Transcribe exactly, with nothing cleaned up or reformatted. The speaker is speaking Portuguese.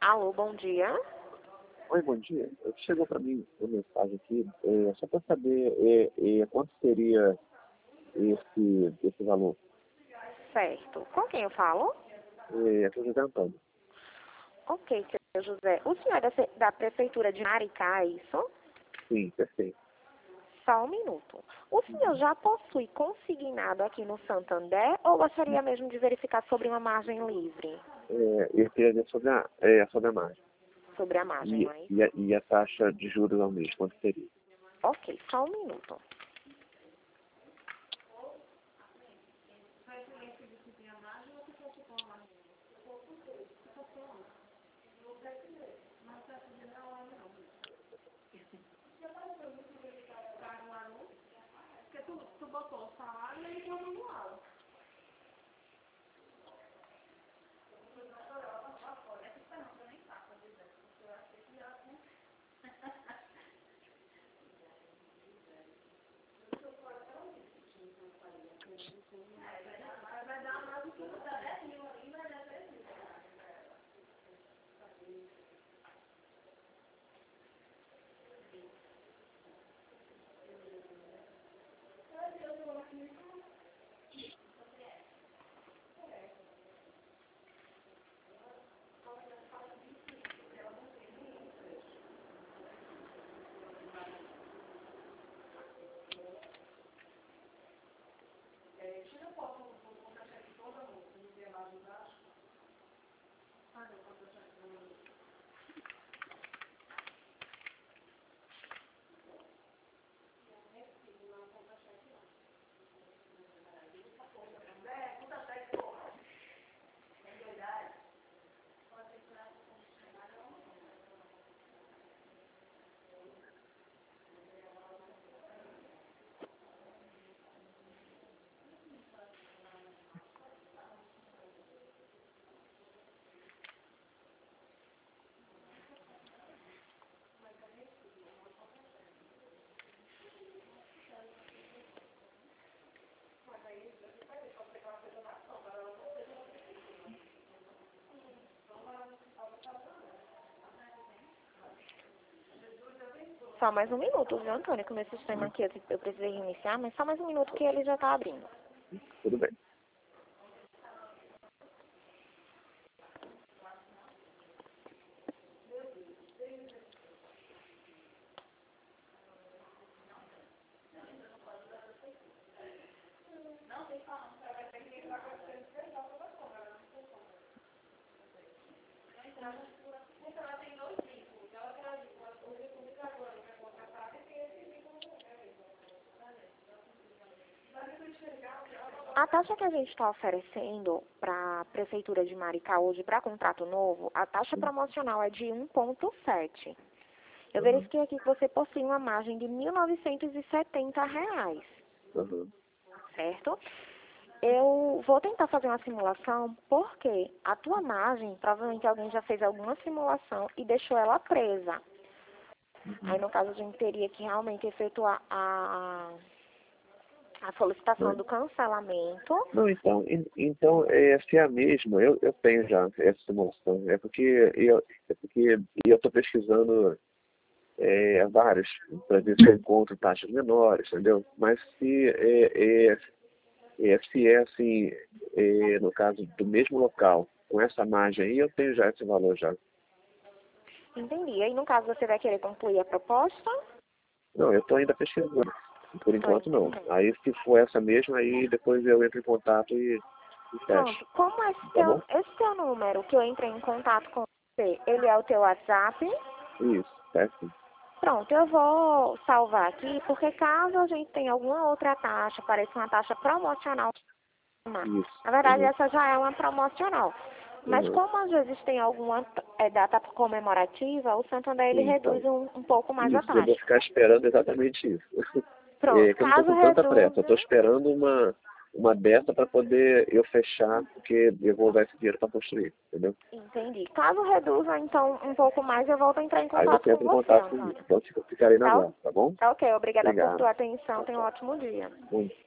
Alô, bom dia. Oi, bom dia. Chegou para mim uma mensagem aqui, é, só para saber é, é, quanto seria esse, esse valor. Certo. Com quem eu falo? É, é para o José Antônio. Ok, seu José. O senhor é da, se- da Prefeitura de Maricá, é isso? Sim, perfeito. Só um minuto. O senhor já possui consignado aqui no Santander ou gostaria mesmo de verificar sobre uma margem livre? É, eu queria ver sobre a, é, sobre a margem. Sobre a margem, E, não é isso? e, a, e a taxa de juros ao mês, quanto seria? Ok, só um minuto. Só mais um minuto, viu, Antônio? Que o meu sistema aqui, eu eu precisei reiniciar, mas só mais um minuto que ele já está abrindo. Tudo bem. A taxa que a gente está oferecendo para a Prefeitura de Maricá hoje para contrato novo, a taxa promocional é de um vírgula sete. Eu Uhum. verifiquei aqui que você possui uma margem de mil novecentos e setenta reais, Uhum. certo? Eu vou tentar fazer uma simulação porque a tua margem, provavelmente alguém já fez alguma simulação e deixou ela presa. Aí, no caso, a gente teria que realmente efetuar a, a solicitação Não, do cancelamento. não, então, en- então é, se é a mesma, eu, eu tenho já essa simulação. É porque eu é porque eu estou pesquisando é, vários, para ver se eu encontro taxas menores, entendeu? Mas se é, é, é, se é assim, é, no caso do mesmo local, com essa margem aí, eu tenho já esse valor já. Entendi. Aí, no caso, você vai querer concluir a proposta? Não, eu estou ainda pesquisando. Por Estou enquanto não. entendendo. Aí se for essa mesma, aí depois eu entro em contato e, e fecho. Pronto. Como esse Tá teu, bom? esse teu número que eu entrei em contato com você, ele é o teu WhatsApp? Isso, certo? Pronto, eu vou salvar aqui, porque caso a gente tenha alguma outra taxa, pareça uma taxa promocional, Isso. na verdade Uhum. essa já é uma promocional. Mas Uhum. como às vezes tem alguma é, data comemorativa, o Santander ele reduz Então, um, um pouco mais a isso, eu vou taxa. ficar esperando exatamente isso. É Pronto, que eu não estou caso com tanta pressa, eu estou reduza, esperando uma, uma data para poder eu fechar, porque eu vou usar esse dinheiro para construir, entendeu? entendi. Caso reduza, então, um pouco mais, eu volto a entrar em Aí contato você com entra em você, contato comigo. Antônio. Então eu ficarei na Tá, o- guarda, tá bom? tá ok, obrigada por Obrigado. tua atenção, Tchau, tenha um tchau. ótimo dia. Bom